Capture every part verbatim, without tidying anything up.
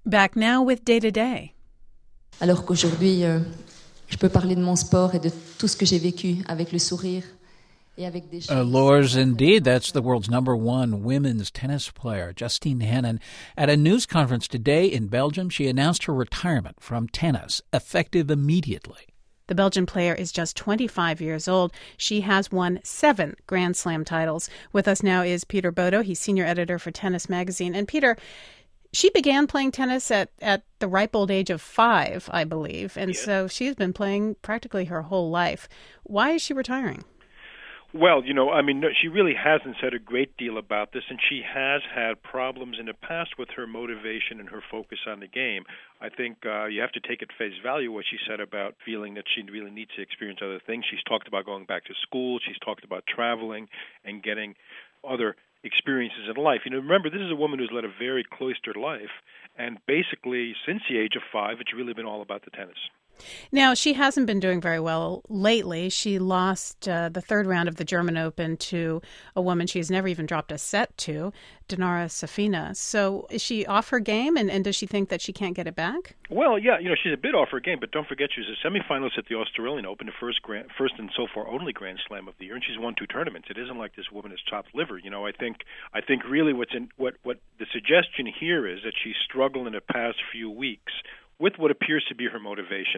Back now with Day to Day. Alors qu'aujourd'hui, euh, je peux parler de mon sport et de tout ce que j'ai vécu avec le sourire. Uh, Lors, indeed, that's the world's number one women's tennis player, Justine Henin. At a news conference today in Belgium, she announced her retirement from tennis, effective immediately. The Belgian player is just twenty-five years old. She has won seven Grand Slam titles. With us now is Peter Bodo. He's senior editor for Tennis Magazine. And Peter, she began playing tennis at, at the ripe old age of five, I believe. And yes. so she's been playing practically her whole life. Why is she retiring? Well, you know, I mean, no, she really hasn't said a great deal about this, and she has had problems in the past with her motivation and her focus on the game. I think uh, you have to take at face value what she said about feeling that she really needs to experience other things. She's talked about going back to school. She's talked about traveling and getting other experiences in life. You know, remember, this is a woman who's led a very cloistered life, and basically, since the age of five, it's really been all about the tennis. Now, she hasn't been doing very well lately. She lost uh, the third round of the German Open to a woman she's never even dropped a set to, Dinara Safina. So is she off her game, and, and does she think that she can't get it back? Well, yeah, you know, she's a bit off her game, but don't forget she was a semifinalist at the Australian Open, the first grand, first and so far only Grand Slam of the year, and she's won two tournaments. It isn't like this woman has chopped liver. You know, I think I think really what's in what what the suggestion here is that she's struggled in the past few weeks with what appears to be her motivation.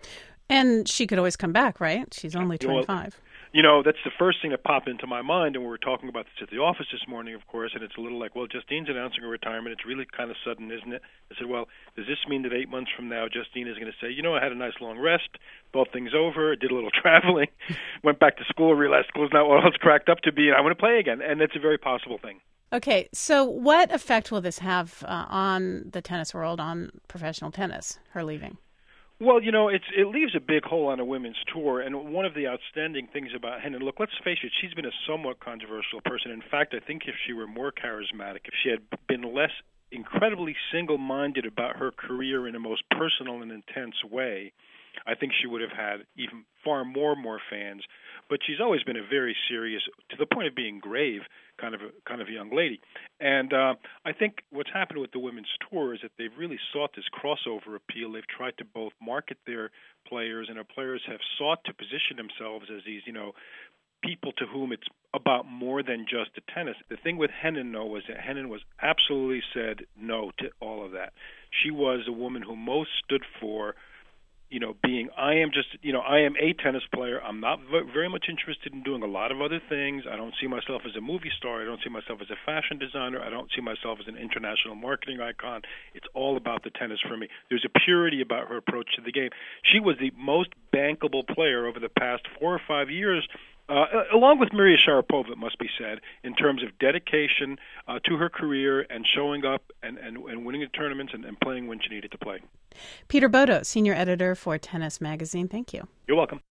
And she could always come back, right? She's only twenty-five. Well, you know, that's the first thing that popped into my mind, and we were talking about this at the office this morning, of course, and it's a little like, well, Justine's announcing her retirement. It's really kind of sudden, isn't it? I said, well, does this mean that eight months from now Justine is going to say, you know, I had a nice long rest, thought things over, did a little traveling, went back to school, realized school's not what it's cracked up to be, and I want to play again. And that's a very possible thing. Okay, so what effect will this have uh, on the tennis world, on professional tennis, her leaving? Well, you know, it's, it leaves a big hole on a women's tour, and one of the outstanding things about Henin, look, let's face it, she's been a somewhat controversial person. In fact, I think if she were more charismatic, if she had been less incredibly single-minded about her career in a most personal and intense way, I think she would have had even far more more fans. But she's always been a very serious, to the point of being grave, kind of a, kind of a young lady. And uh, I think what's happened with the women's tour is that they've really sought this crossover appeal. They've tried to both market their players, and our players have sought to position themselves as these, you know, people to whom it's about more than just the tennis. The thing with Henin, though, was that Henin was absolutely said no to all of that. She was a woman who most stood for, you know, being, I am just, you know, I am a tennis player. I'm not very much interested in doing a lot of other things. I don't see myself as a movie star. I don't see myself as a fashion designer. I don't see myself as an international marketing icon. It's all about the tennis for me. There's a purity about her approach to the game. She was the most bankable player over the past four or five years, Uh, along with Maria Sharapova, it must be said, in terms of dedication uh, to her career and showing up and, and, and winning the tournaments and, and playing when she needed to play. Peter Bodo, senior editor for Tennis Magazine. Thank you. You're welcome.